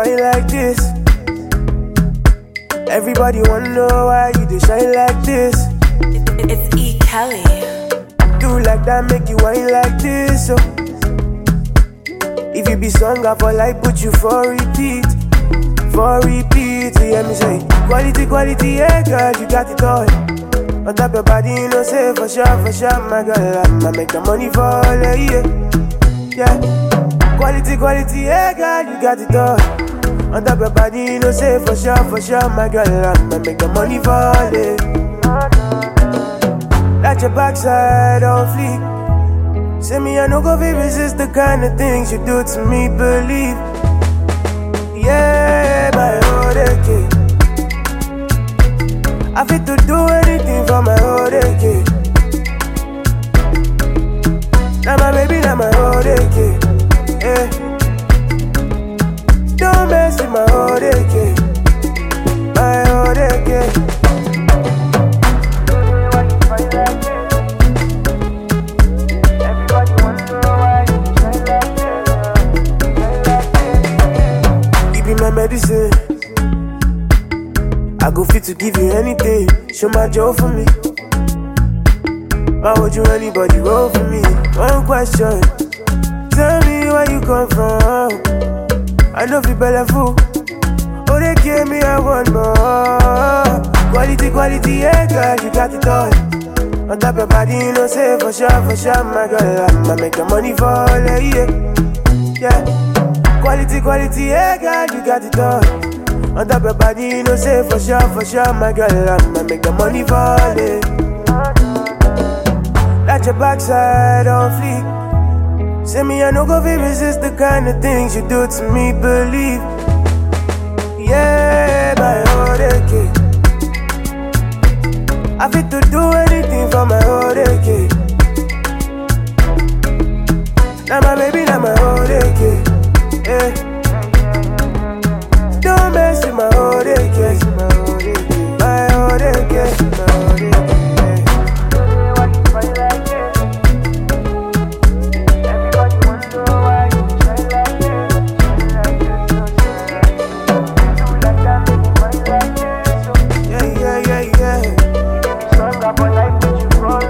wine like this. Everybody wanna know why you dey shine like this. It's E. Kelly. Do like that, make you wine like this. Oh. If you be sung up for life, put you for repeat. For repeat, you hear me say quality, quality, yeah girl, you got it all. On top your body, you know say for sure, my girl, I'ma make the money fall, yeah. Yeah. Quality, quality, yeah girl, you got it all. On top your body, you know say for sure, my girl, I'ma make the money fall, yeah. That your backside on fleek. Say me, I no go fi resist the kind of things you do to me, believe. Yeah, my ODK. I fit to do anything for my ODK. Now my baby, now my ODK. Yeah. Don't mess with my ODK. My ODK. My medicine, I go fit to give you anything. Show my joy for me. Why would you anybody roll for me? One question, tell me where you come from. I know fi bella fool. Oh, they gave me a one more. Quality, quality, yeah girl, you got it all. On top your body, you know say for sure, my girl, I'ma make the money fall, yeah. Yeah. Quality, quality, yeah, girl, you got it all. On top your body, you know, say for sure, my girl, I'ma make the money fall, yeah. That your backside on fleek. Say me, I no go fi resist the kind of things you do to me, believe. Yeah, my ODK. I fit to do anything for my ODK. Now my baby, now my ODK. Yeah. Don't mess with my ODK. My ODK. Everybody wants to know why you shine like this. Like that, make you money like this. Yeah. Sung up on life, but you crawling.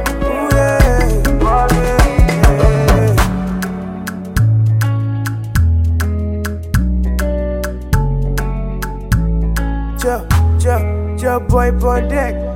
Joe boy on deck.